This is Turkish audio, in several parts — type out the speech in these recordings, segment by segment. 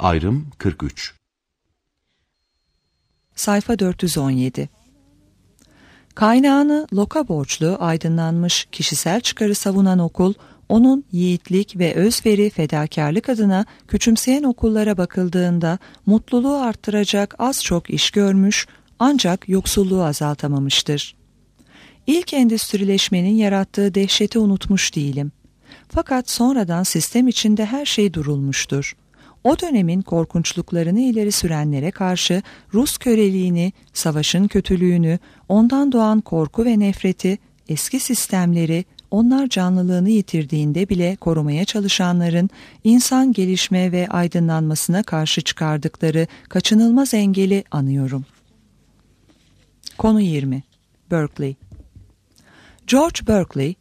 Ayrım 43. Sayfa 417. Kaynağını Locke'a borçlu aydınlanmış kişisel çıkarı savunan okul, onun yiğitlik ve özveri fedakarlık adına küçümseyen okullara bakıldığında mutluluğu arttıracak az çok iş görmüş ancak yoksulluğu azaltamamıştır. İlk endüstrileşmenin yarattığı dehşeti unutmuş değilim. Fakat sonradan sistem içinde her şey durulmuştur. O dönemin korkunçluklarını ileri sürenlere karşı Rus köleliğini, savaşın kötülüğünü, ondan doğan korku ve nefreti, eski sistemleri, onlar canlılığını yitirdiğinde bile korumaya çalışanların insan gelişme ve aydınlanmasına karşı çıkardıkları kaçınılmaz engeli anıyorum. Konu 20. Berkeley. George Berkeley,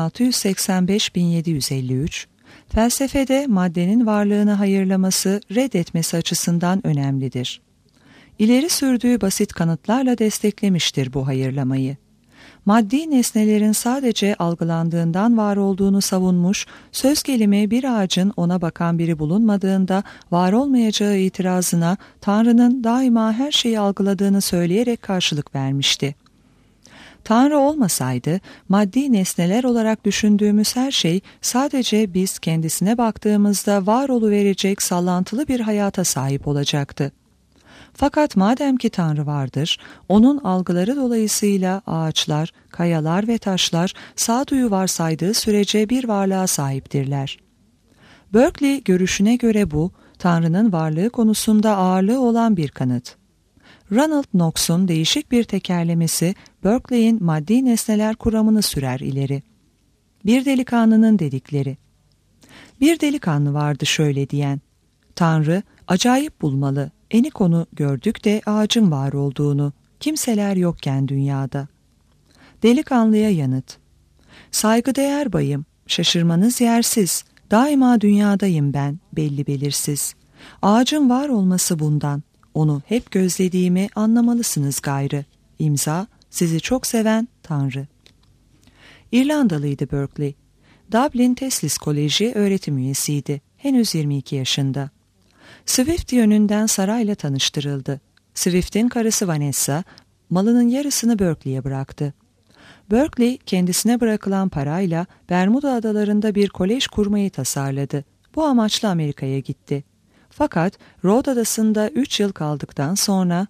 1685-1753, felsefede maddenin varlığını hayırlaması, reddetmesi açısından önemlidir. İleri sürdüğü basit kanıtlarla desteklemiştir bu hayırlamayı. Maddi nesnelerin sadece algılandığından var olduğunu savunmuş, söz gelimi bir ağacın ona bakan biri bulunmadığında var olmayacağı itirazına Tanrı'nın daima her şeyi algıladığını söyleyerek karşılık vermişti. Tanrı olmasaydı, maddi nesneler olarak düşündüğümüz her şey sadece biz kendisine baktığımızda var oluverecek sallantılı bir hayata sahip olacaktı. Fakat madem ki Tanrı vardır, onun algıları dolayısıyla ağaçlar, kayalar ve taşlar sağduyu varsaydığı sürece bir varlığa sahiptirler. Berkeley görüşüne göre bu, Tanrı'nın varlığı konusunda ağırlığı olan bir kanıt. Ronald Knox'un değişik bir tekerlemesi Berkeley'in maddi nesneler kuramını sürer ileri. Bir delikanlının dedikleri. Bir delikanlı vardı şöyle diyen: Tanrı acayip bulmalı, Enikon'u gördük de ağacın var olduğunu, kimseler yokken dünyada. Delikanlıya yanıt: Saygıdeğer bayım, şaşırmanız yersiz, daima dünyadayım ben, belli belirsiz. Ağacın var olması bundan, onu hep gözlediğimi anlamalısınız gayrı. İmza, sizi çok seven Tanrı. İrlandalıydı Berkeley. Dublin Teslis Koleji öğretim üyesiydi. Henüz 22 yaşında. Swift yönünden sarayla tanıştırıldı. Swift'in karısı Vanessa, malının yarısını Berkeley'e bıraktı. Berkeley, kendisine bırakılan parayla Bermuda adalarında bir kolej kurmayı tasarladı. Bu amaçla Amerika'ya gitti. Fakat Rhode Adası'nda 3 yıl kaldıktan sonra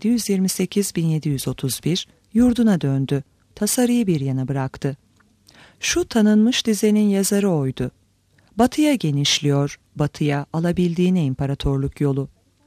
1728-1731 yurduna döndü. Tasarıyı bir yana bıraktı. Şu tanınmış dizenin yazarı oydu: Batıya genişliyor, batıya alabildiğine imparatorluk yolu.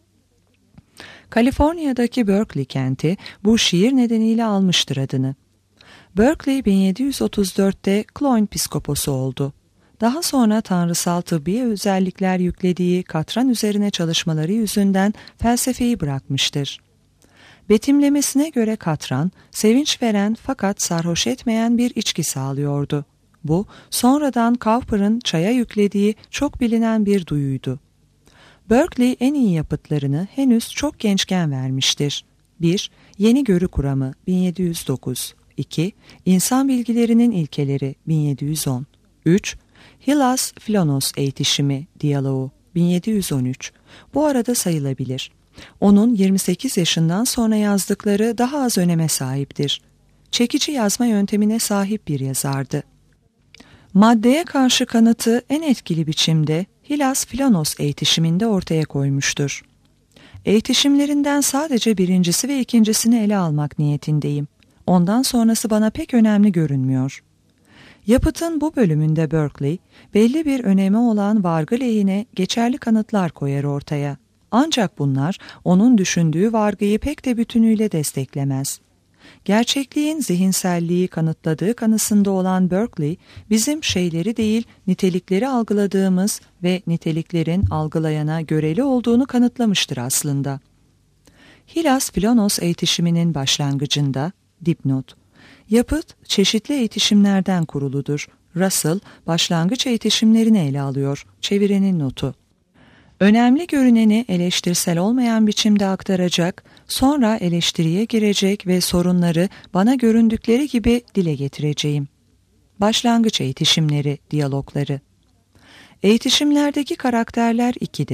Kaliforniya'daki Berkeley kenti bu şiir nedeniyle almıştır adını. Berkeley 1734'te Cloyne piskoposu oldu. Daha sonra tanrısal tıbbi özellikler yüklediği katran üzerine çalışmaları yüzünden felsefeyi bırakmıştır. Betimlemesine göre katran, sevinç veren fakat sarhoş etmeyen bir içki sağlıyordu. Bu, sonradan Cowper'ın çaya yüklediği çok bilinen bir duyuydu. Berkeley en iyi yapıtlarını henüz çok gençken vermiştir. 1. Yeni Görü Kuramı 1709. 2. İnsan Bilgilerinin İlkeleri 1710. 3. Hylas Philonos Eğitişimi Diyaloğu 1713. Bu arada sayılabilir. Onun 28 yaşından sonra yazdıkları daha az öneme sahiptir. Çekici yazma yöntemine sahip bir yazardı. Maddeye karşı kanıtı en etkili biçimde Hylas Philonos eğitişiminde ortaya koymuştur. Eğitişimlerinden sadece birincisi ve ikincisini ele almak niyetindeyim. Ondan sonrası bana pek önemli görünmüyor. Yapıtın bu bölümünde Berkeley, belli bir önemi olan vargı lehine geçerli kanıtlar koyar ortaya. Ancak bunlar onun düşündüğü vargıyı pek de bütünüyle desteklemez. Gerçekliğin zihinselliği kanıtladığı kanısında olan Berkeley, bizim şeyleri değil nitelikleri algıladığımız ve niteliklerin algılayana göreli olduğunu kanıtlamıştır aslında. Hylas Philonos eğitişiminin başlangıcında, dipnot, yapıt çeşitli eğitişimlerden kuruludur. Russell başlangıç eğitişimlerini ele alıyor. Çevirenin notu. Önemli görüneni eleştirsel olmayan biçimde aktaracak, sonra eleştiriye girecek ve sorunları bana göründükleri gibi dile getireceğim. Başlangıç eğitişimleri, diyalogları. Eğitişimlerdeki karakterler ikidir.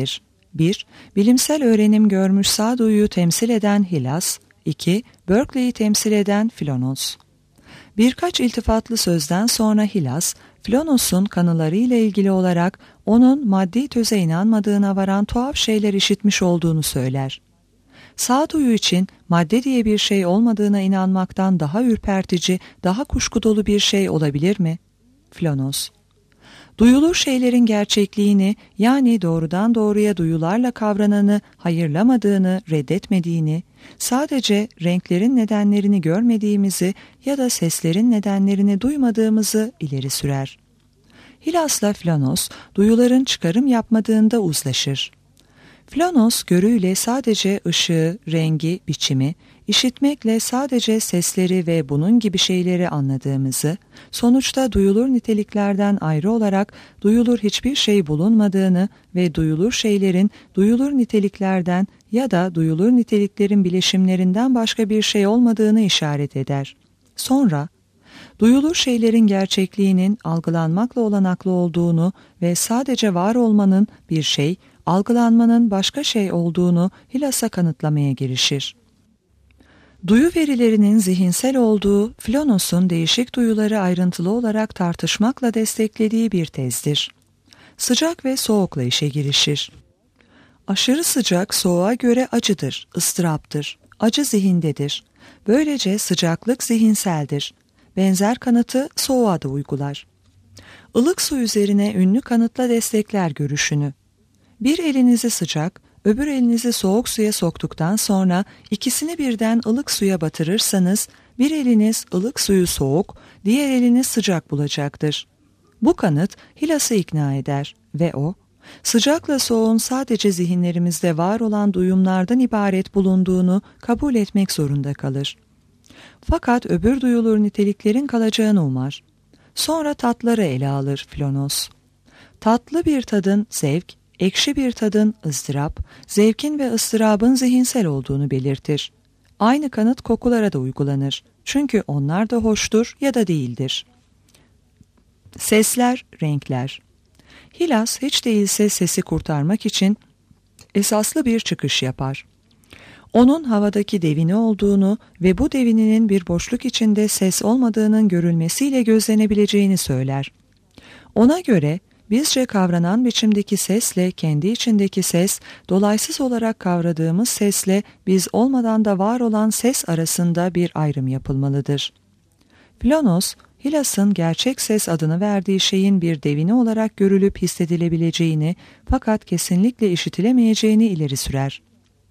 1. Bilimsel öğrenim görmüş sağduyuyu temsil eden Hilas. 2. Berkeley'i temsil eden Philonos. Birkaç iltifatlı sözden sonra Hilas, Philonos'un kanılarıyla ilgili olarak onun maddi töze inanmadığına varan tuhaf şeyler işitmiş olduğunu söyler. Sağduyu için madde diye bir şey olmadığına inanmaktan daha ürpertici, daha kuşku dolu bir şey olabilir mi? Philonos. Duyulur şeylerin gerçekliğini, yani doğrudan doğruya duyularla kavrananı hayırlamadığını, reddetmediğini, sadece renklerin nedenlerini görmediğimizi ya da seslerin nedenlerini duymadığımızı ileri sürer. Hilas'la Philonos, duyuların çıkarım yapmadığında uzlaşır. Philonos görüyle sadece ışığı, rengi, biçimi, işitmekle sadece sesleri ve bunun gibi şeyleri anladığımızı, sonuçta duyulur niteliklerden ayrı olarak duyulur hiçbir şey bulunmadığını ve duyulur şeylerin duyulur niteliklerden ya da duyulur niteliklerin bileşimlerinden başka bir şey olmadığını işaret eder. Sonra, duyulur şeylerin gerçekliğinin algılanmakla olanaklı olduğunu ve sadece var olmanın bir şey, algılanmanın başka şey olduğunu Hilas'a kanıtlamaya girişir. Duyu verilerinin zihinsel olduğu Philonos'un değişik duyuları ayrıntılı olarak tartışmakla desteklediği bir tezdir. Sıcak ve soğukla işe girişir. Aşırı sıcak soğuğa göre acıdır, ıstıraptır. Acı zihindedir. Böylece sıcaklık zihinseldir. Benzer kanıtı soğuğa da uygular. Ilık su üzerine ünlü kanıtla destekler görüşünü. Bir elinizi sıcak, öbür elinizi soğuk suya soktuktan sonra ikisini birden ılık suya batırırsanız bir eliniz ılık suyu soğuk, diğer eliniz sıcak bulacaktır. Bu kanıt Hilas'ı ikna eder ve o, sıcakla soğuğun sadece zihinlerimizde var olan duyumlardan ibaret bulunduğunu kabul etmek zorunda kalır. Fakat öbür duyulur niteliklerin kalacağını umar. Sonra tatları ele alır Philonos. Tatlı bir tadın zevk, ekşi bir tadın ızdırap, zevkin ve ızdırabın zihinsel olduğunu belirtir. Aynı kanıt kokulara da uygulanır. Çünkü onlar da hoştur ya da değildir. Sesler, renkler. Hilas hiç değilse sesi kurtarmak için esaslı bir çıkış yapar. Onun havadaki devini olduğunu ve bu devininin bir boşluk içinde ses olmadığının görülmesiyle gözlenebileceğini söyler. Ona göre bizce kavranan biçimdeki sesle kendi içindeki ses, dolaysız olarak kavradığımız sesle biz olmadan da var olan ses arasında bir ayrım yapılmalıdır. Philonos, Hilas'ın gerçek ses adını verdiği şeyin bir devini olarak görülüp hissedilebileceğini fakat kesinlikle işitilemeyeceğini ileri sürer.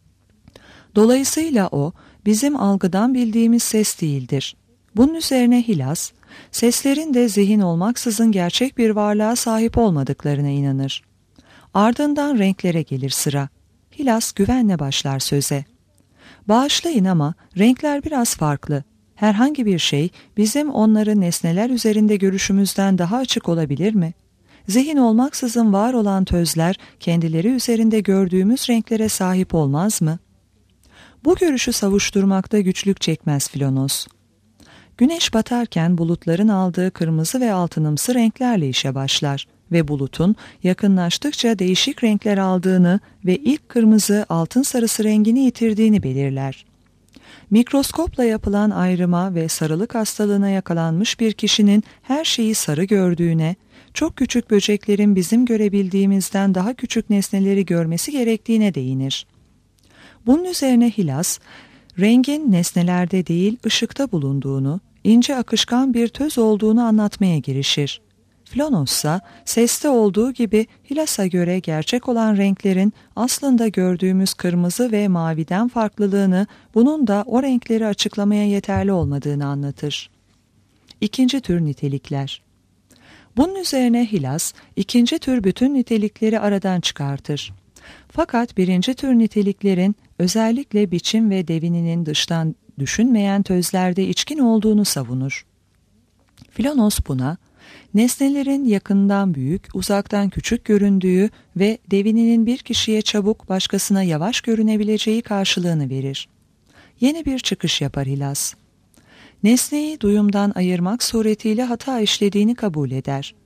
Dolayısıyla o, bizim algıdan bildiğimiz ses değildir. Bunun üzerine Hilas, seslerin de zihin olmaksızın gerçek bir varlığa sahip olmadıklarına inanır. Ardından renklere gelir sıra. Hilas güvenle başlar söze. Bağışlayın ama renkler biraz farklı. Herhangi bir şey bizim onları nesneler üzerinde görüşümüzden daha açık olabilir mi? Zihin olmaksızın var olan tözler kendileri üzerinde gördüğümüz renklere sahip olmaz mı? Bu görüşü savuşturmakta güçlük çekmez Philonos. Güneş batarken bulutların aldığı kırmızı ve altınımsı renklerle işe başlar ve bulutun yakınlaştıkça değişik renkler aldığını ve ilk kırmızı altın sarısı rengini yitirdiğini belirler. Mikroskopla yapılan ayrıma ve sarılık hastalığına yakalanmış bir kişinin her şeyi sarı gördüğüne, çok küçük böceklerin bizim görebildiğimizden daha küçük nesneleri görmesi gerektiğine değinir. Bunun üzerine Hilas, rengin nesnelerde değil ışıkta bulunduğunu, ince akışkan bir töz olduğunu anlatmaya girişir. Philonos ise seste olduğu gibi Hilas'a göre gerçek olan renklerin aslında gördüğümüz kırmızı ve maviden farklılığını, bunun da o renkleri açıklamaya yeterli olmadığını anlatır. İkinci tür nitelikler. Bunun üzerine Hilas, ikinci tür bütün nitelikleri aradan çıkartır. Fakat birinci tür niteliklerin özellikle biçim ve devininin dıştan düşünmeyen tözlerde içkin olduğunu savunur. Philonos buna, nesnelerin yakından büyük, uzaktan küçük göründüğü ve devininin bir kişiye çabuk, başkasına yavaş görünebileceği karşılığını verir. Yeni bir çıkış yapar Hilas. Nesneyi duyumdan ayırmak suretiyle hata işlediğini kabul eder.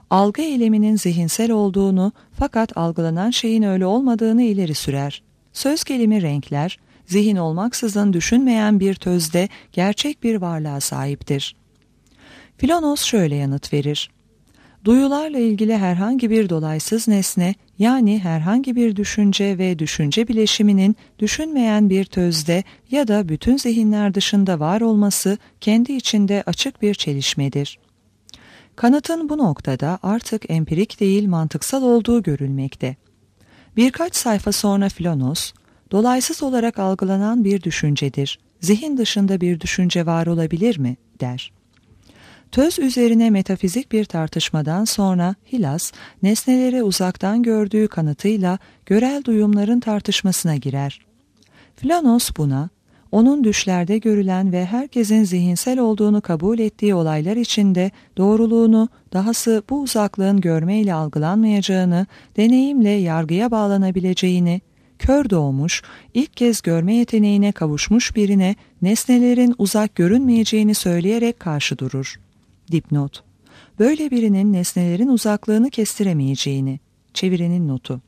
algı eyleminin zihinsel olduğunu fakat algılanan şeyin öyle olmadığını ileri sürer. Söz gelimi renkler, zihin olmaksızın düşünmeyen bir tözde gerçek bir varlığa sahiptir. Filonos şöyle yanıt verir. Duyularla ilgili herhangi bir dolaysız nesne, yani herhangi bir düşünce ve düşünce bileşiminin düşünmeyen bir tözde ya da bütün zihinler dışında var olması kendi içinde açık bir çelişmedir. Kanıtın bu noktada artık empirik değil mantıksal olduğu görülmekte. Birkaç sayfa sonra Filonos, dolaysız olarak algılanan bir düşüncedir. Zihin dışında bir düşünce var olabilir mi? Der. Töz üzerine metafizik bir tartışmadan sonra Hilas, nesneleri uzaktan gördüğü kanıtıyla görel duyumların tartışmasına girer. Filonos buna, onun düşlerde görülen ve herkesin zihinsel olduğunu kabul ettiği olaylar içinde doğruluğunu, dahası bu uzaklığın görmeyle algılanmayacağını, deneyimle yargıya bağlanabileceğini, kör doğmuş, ilk kez görme yeteneğine kavuşmuş birine nesnelerin uzak görünmeyeceğini söyleyerek karşı durur. Dipnot: böyle birinin nesnelerin uzaklığını kestiremeyeceğini. Çevirinin notu.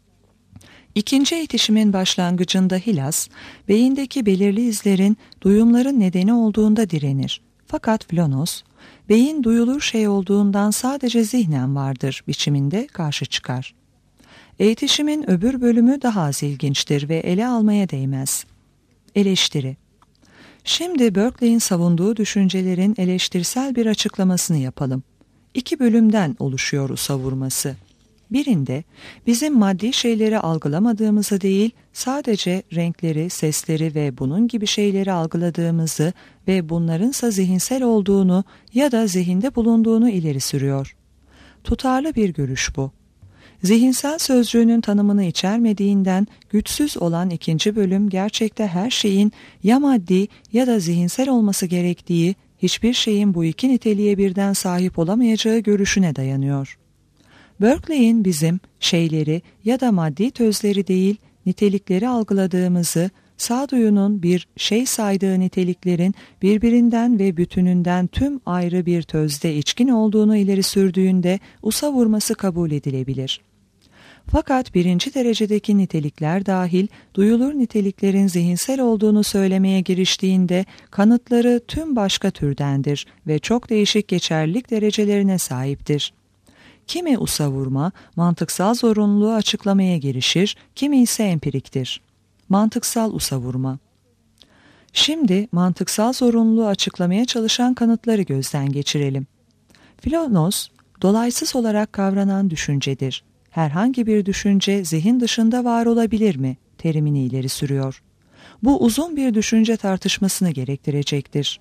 İkinci eğitişimin başlangıcında Hilas, beyindeki belirli izlerin duyumların nedeni olduğunda direnir. Fakat Filonos, beyin duyulur şey olduğundan sadece zihnen vardır biçiminde karşı çıkar. Eğitişimin öbür bölümü daha az ilginçtir ve ele almaya değmez. Eleştiri. Şimdi Berkeley'in savunduğu düşüncelerin eleştirsel bir açıklamasını yapalım. 2 bölümden oluşuyor o savurması. Birinde bizim maddi şeyleri algılamadığımızı değil, sadece renkleri, sesleri ve bunun gibi şeyleri algıladığımızı ve bunlarınsa zihinsel olduğunu ya da zihinde bulunduğunu ileri sürüyor. Tutarlı bir görüş bu. Zihinsel sözcüğünün tanımını içermediğinden güçsüz olan 2. bölüm gerçekte her şeyin ya maddi ya da zihinsel olması gerektiği, hiçbir şeyin bu iki niteliğe birden sahip olamayacağı görüşüne dayanıyor. Berkeley'in bizim şeyleri ya da maddi tözleri değil, nitelikleri algıladığımızı, sağduyunun bir şey saydığı niteliklerin birbirinden ve bütününden tüm ayrı bir tözde içkin olduğunu ileri sürdüğünde usa vurması kabul edilebilir. Fakat 1. derecedeki nitelikler dahil duyulur niteliklerin zihinsel olduğunu söylemeye giriştiğinde kanıtları tüm başka türdendir ve çok değişik geçerlilik derecelerine sahiptir. Kimi usa vurma, mantıksal zorunluluğu açıklamaya girişir, kimi ise empiriktir. Mantıksal usa vurma. Şimdi mantıksal zorunluluğu açıklamaya çalışan kanıtları gözden geçirelim. Filonos, dolaysız olarak kavranan düşüncedir. Herhangi bir düşünce zihin dışında var olabilir mi? Terimini ileri sürüyor. Bu uzun bir düşünce tartışmasını gerektirecektir.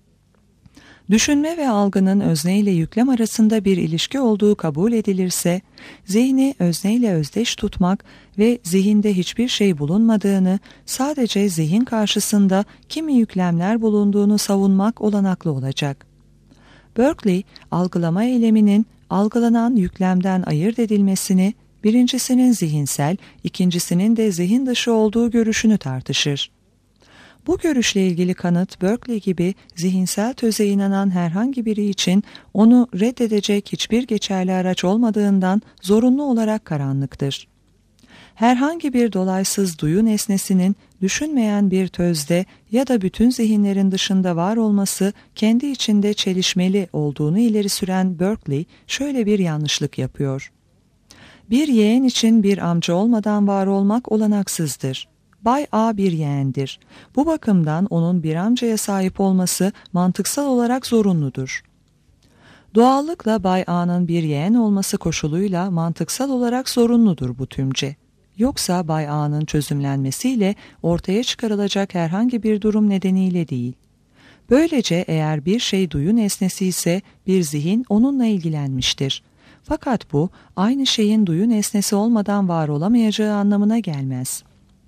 Düşünme ve algının özne ile yüklem arasında bir ilişki olduğu kabul edilirse, zihni özne ile özdeş tutmak ve zihinde hiçbir şey bulunmadığını, sadece zihin karşısında kimi yüklemler bulunduğunu savunmak olanaklı olacak. Berkeley, algılama eyleminin algılanan yüklemden ayırt edilmesini, birincisinin zihinsel, ikincisinin de zihin dışı olduğu görüşünü tartışır. Bu görüşle ilgili kanıt Berkeley gibi zihinsel töze inanan herhangi biri için onu reddedecek hiçbir geçerli araç olmadığından zorunlu olarak karanlıktır. Herhangi bir dolaysız duyu nesnesinin düşünmeyen bir tözde ya da bütün zihinlerin dışında var olması kendi içinde çelişmeli olduğunu ileri süren Berkeley şöyle bir yanlışlık yapıyor. Bir yeğen için bir amca olmadan var olmak olanaksızdır. Bay A bir yeğendir. Bu bakımdan onun bir amcaya sahip olması mantıksal olarak zorunludur. Doğallıkla Bay A'nın bir yeğen olması koşuluyla mantıksal olarak zorunludur bu tümce. Yoksa Bay A'nın çözümlenmesiyle ortaya çıkarılacak herhangi bir durum nedeniyle değil. Böylece eğer bir şey duyu nesnesi ise bir zihin onunla ilgilenmiştir. Fakat bu aynı şeyin duyu nesnesi olmadan var olamayacağı anlamına gelmez.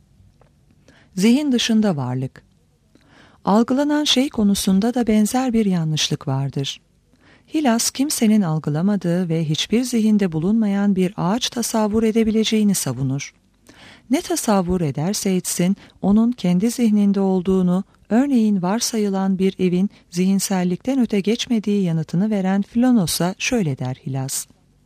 Zihin dışında varlık. Algılanan şey konusunda da benzer bir yanlışlık vardır. Hilas kimsenin algılamadığı ve hiçbir zihinde bulunmayan bir ağaç tasavvur edebileceğini savunur. Ne tasavvur ederse etsin onun kendi zihninde olduğunu, örneğin varsayılan bir evin zihinsellikten öte geçmediği yanıtını veren Filonos'a şöyle der Hilas.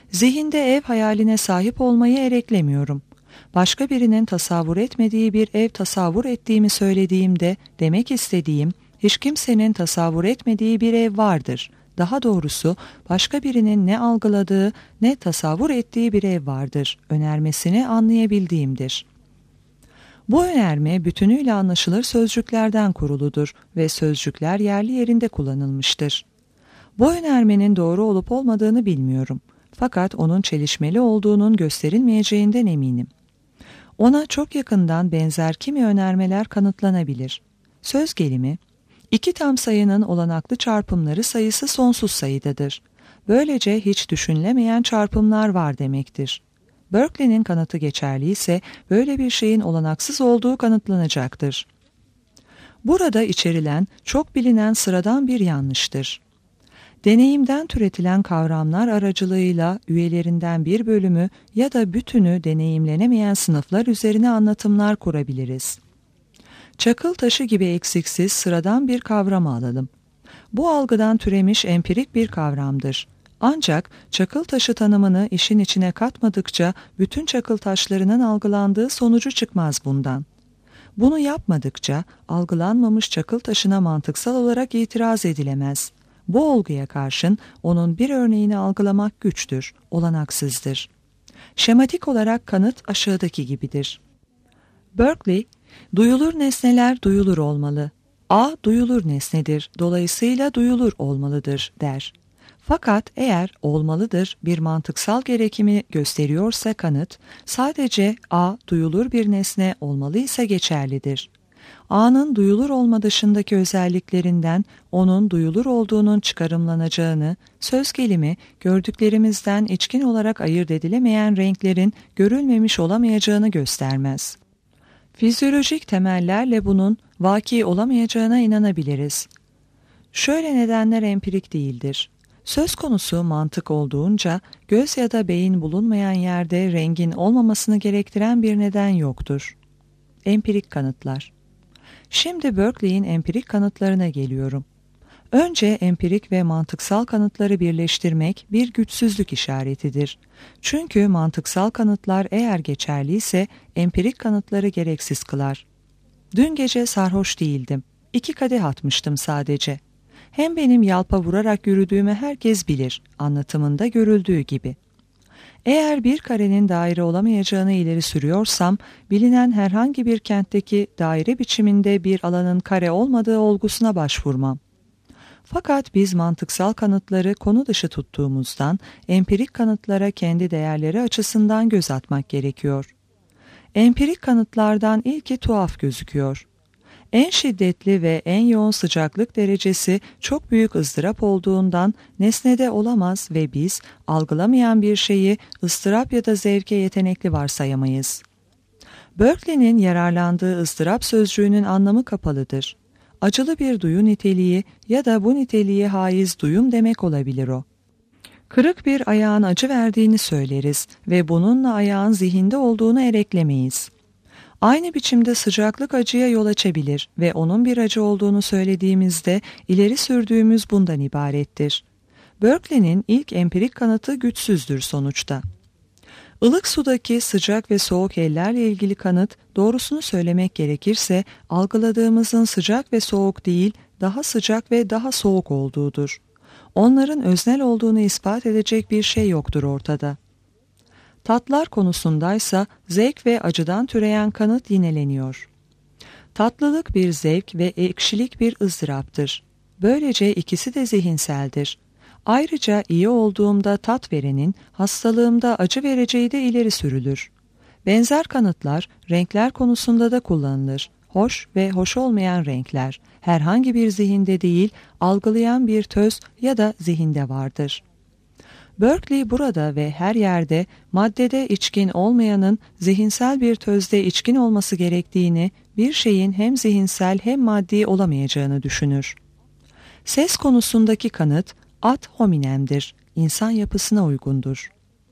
Zihinde ev hayaline sahip olmayı ereklemiyorum. Başka birinin tasavvur etmediği bir ev tasavvur ettiğimi söylediğimde demek istediğim hiç kimsenin tasavvur etmediği bir ev vardır. Daha doğrusu başka birinin ne algıladığı ne tasavvur ettiği bir ev vardır önermesini anlayabildiğimdir. Bu önerme bütünüyle anlaşılır sözcüklerden kuruludur ve sözcükler yerli yerinde kullanılmıştır. Bu önermenin doğru olup olmadığını bilmiyorum. Fakat onun çelişmeli olduğunun gösterilmeyeceğinden eminim. Ona çok yakından benzer kimi önermeler kanıtlanabilir. Söz gelimi, iki tam sayının olanaklı çarpımları sayısı sonsuz sayıdadır. Böylece hiç düşünülemeyen çarpımlar var demektir. Berkeley'nin kanıtı geçerli ise böyle bir şeyin olanaksız olduğu kanıtlanacaktır. Burada içerilen çok bilinen sıradan bir yanlıştır. Deneyimden türetilen kavramlar aracılığıyla üyelerinden bir bölümü ya da bütünü deneyimlenemeyen sınıflar üzerine anlatımlar kurabiliriz. Çakıl taşı gibi eksiksiz sıradan bir kavram alalım. Bu algıdan türemiş empirik bir kavramdır. Ancak çakıl taşı tanımını işin içine katmadıkça bütün çakıl taşlarının algılandığı sonucu çıkmaz bundan. Bunu yapmadıkça algılanmamış çakıl taşına mantıksal olarak itiraz edilemez. Bu olguya karşın onun bir örneğini algılamak güçtür, olanaksızdır. Şematik olarak kanıt aşağıdaki gibidir. Berkeley, duyulur nesneler duyulur olmalı. A duyulur nesnedir, dolayısıyla duyulur olmalıdır der. Fakat eğer olmalıdır bir mantıksal gerekimi gösteriyorsa kanıt, sadece A duyulur bir nesne olmalıysa geçerlidir. A'nın duyulur olma dışındaki özelliklerinden onun duyulur olduğunun çıkarımlanacağını, söz gelimi gördüklerimizden içkin olarak ayırt edilemeyen renklerin görülmemiş olamayacağını göstermez. Fizyolojik temellerle bunun vaki olamayacağına inanabiliriz. Şöyle nedenler empirik değildir. Söz konusu mantık olduğunca göz ya da beyin bulunmayan yerde rengin olmamasını gerektiren bir neden yoktur. Empirik kanıtlar. Şimdi Berkeley'in empirik kanıtlarına geliyorum. Önce empirik ve mantıksal kanıtları birleştirmek bir güçsüzlük işaretidir. Çünkü mantıksal kanıtlar eğer geçerliyse empirik kanıtları gereksiz kılar. Dün gece sarhoş değildim. 2 kadeh atmıştım sadece. Hem benim yalpa vurarak yürüdüğümü herkes bilir, anlatımında görüldüğü gibi. Eğer bir karenin daire olamayacağını ileri sürüyorsam, bilinen herhangi bir kentteki daire biçiminde bir alanın kare olmadığı olgusuna başvurmam. Fakat biz mantıksal kanıtları konu dışı tuttuğumuzdan empirik kanıtlara kendi değerleri açısından göz atmak gerekiyor. Empirik kanıtlardan ilki tuhaf gözüküyor. En şiddetli ve en yoğun sıcaklık derecesi çok büyük ızdırap olduğundan nesnede olamaz ve biz algılamayan bir şeyi ıstırap ya da zevke yetenekli varsayamayız. Berkeley'nin yararlandığı ıstırap sözcüğünün anlamı kapalıdır. Acılı bir duyu niteliği ya da bu niteliğe haiz duyum demek olabilir o. Kırık bir ayağın acı verdiğini söyleriz ve bununla ayağın zihinde olduğunu ereklemeyiz. Aynı biçimde sıcaklık acıya yol açabilir ve onun bir acı olduğunu söylediğimizde ileri sürdüğümüz bundan ibarettir. Berkeley'nin ilk empirik kanıtı güçsüzdür sonuçta. Ilık sudaki sıcak ve soğuk ellerle ilgili kanıt, doğrusunu söylemek gerekirse algıladığımızın sıcak ve soğuk değil, daha sıcak ve daha soğuk olduğudur. Onların öznel olduğunu ispat edecek bir şey yoktur ortada. Tatlar konusundaysa zevk ve acıdan türeyen kanıt yineleniyor. Tatlılık bir zevk ve ekşilik bir ızdıraptır. Böylece ikisi de zihinseldir. Ayrıca iyi olduğumda tat verenin, hastalığımda acı vereceği de ileri sürülür. Benzer kanıtlar renkler konusunda da kullanılır. Hoş ve hoş olmayan renkler herhangi bir zihinde değil, algılayan bir töz ya da zihinde vardır. Berkeley burada ve her yerde maddede içkin olmayanın zihinsel bir tözde içkin olması gerektiğini, bir şeyin hem zihinsel hem maddi olamayacağını düşünür. Ses konusundaki kanıt ad hominem'dir, insan yapısına uygundur.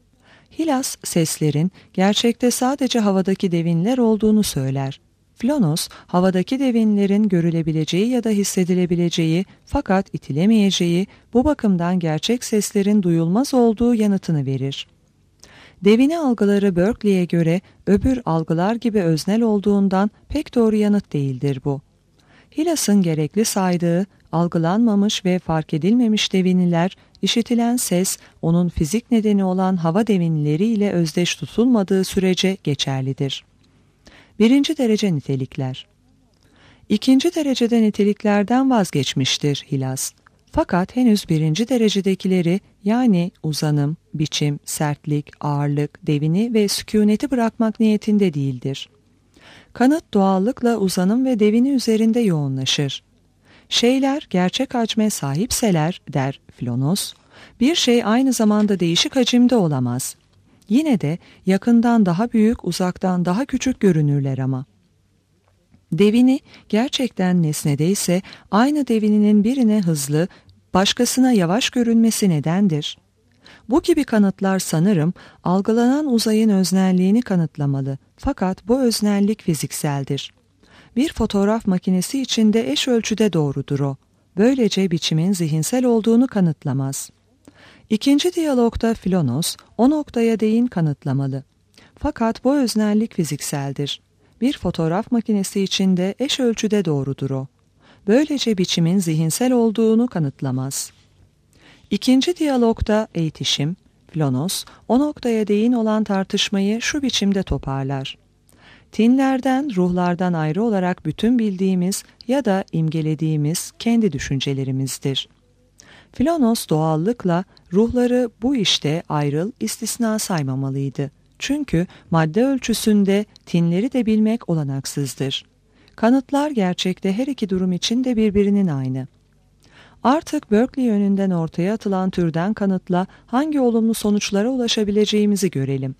Hilas seslerin gerçekte sadece havadaki devinler olduğunu söyler. Flonos, havadaki devinlerin görülebileceği ya da hissedilebileceği fakat itilemeyeceği, bu bakımdan gerçek seslerin duyulmaz olduğu yanıtını verir. Devini algıları Berkeley'e göre öbür algılar gibi öznel olduğundan pek doğru yanıt değildir bu. Hillas'ın gerekli saydığı algılanmamış ve fark edilmemiş deviniler, işitilen ses onun fizik nedeni olan hava devinleri ile özdeş tutulmadığı sürece geçerlidir. Birinci derece nitelikler. İkinci derecede niteliklerden vazgeçmiştir Hillas. Fakat henüz birinci derecedekileri yani uzanım, biçim, sertlik, ağırlık, devini ve sükûneti bırakmak niyetinde değildir. Kanıt doğallıkla uzanım ve devini üzerinde yoğunlaşır. Şeyler gerçek hacme sahipseler, der Phlonos, bir şey aynı zamanda değişik hacimde olamaz. Yine de yakından daha büyük, uzaktan daha küçük görünürler ama. Devini gerçekten nesnedeyse aynı devininin birine hızlı, başkasına yavaş görünmesi nedendir? Bu gibi kanıtlar sanırım algılanan uzayın öznelliğini kanıtlamalı. Fakat bu öznellik fizikseldir. Bir fotoğraf makinesi içinde eş ölçüde doğrudur o. Böylece biçimin zihinsel olduğunu kanıtlamaz. İkinci diyalogda Phlonos o noktaya değin kanıtlamalı. Fakat bu öznellik fizikseldir. Bir fotoğraf makinesi içinde eş ölçüde doğrudur o. Böylece biçimin zihinsel olduğunu kanıtlamaz. İkinci diyalogda eğitişim, Phlonos o noktaya değin olan tartışmayı şu biçimde toparlar. Tinlerden, ruhlardan ayrı olarak bütün bildiğimiz ya da imgelediğimiz kendi düşüncelerimizdir. Phlonos doğallıkla ruhları bu işte ayrıl istisna saymamalıydı. Çünkü madde ölçüsünde tinleri de bilmek olanaksızdır. Kanıtlar gerçekte her iki durum için de birbirinin aynı. Artık Berkeley yönünden ortaya atılan türden kanıtla hangi olumlu sonuçlara ulaşabileceğimizi görelim.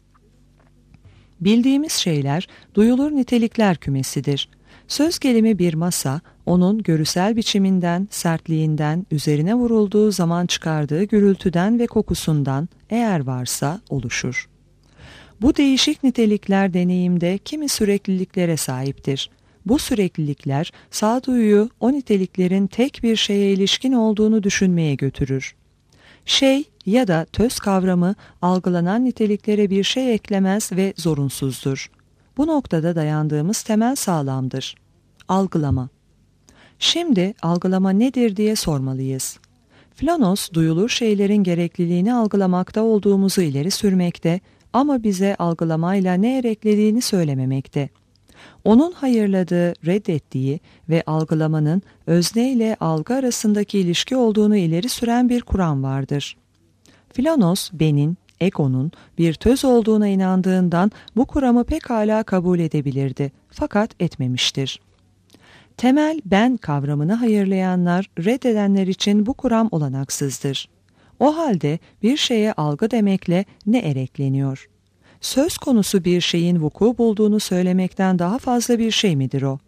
Bildiğimiz şeyler duyulur nitelikler kümesidir. Söz gelimi bir masa, onun görüsel biçiminden, sertliğinden, üzerine vurulduğu zaman çıkardığı gürültüden ve kokusundan, eğer varsa, oluşur. Bu değişik nitelikler deneyimde kimi sürekliliklere sahiptir. Bu süreklilikler sağduyuyu o niteliklerin tek bir şeye ilişkin olduğunu düşünmeye götürür. Şey ya da töz kavramı algılanan niteliklere bir şey eklemez ve zorunsuzdur. Bu noktada dayandığımız temel sağlamdır. Algılama. Şimdi algılama nedir diye sormalıyız. Phlonos duyulur şeylerin gerekliliğini algılamakta olduğumuzu ileri sürmekte ama bize algılamayla ne eklediğini söylememekte. Onun hayırladığı, reddettiği ve algılamanın özne ile algı arasındaki ilişki olduğunu ileri süren bir kuram vardır. Phlonos, benin, egonun bir töz olduğuna inandığından bu kuramı pekala kabul edebilirdi, fakat etmemiştir. Temel ben kavramını hayırlayanlar, reddedenler için bu kuram olanaksızdır. O halde bir şeye algı demekle ne ekleniyor? Söz konusu bir şeyin vuku bulduğunu söylemekten daha fazla bir şey midir o?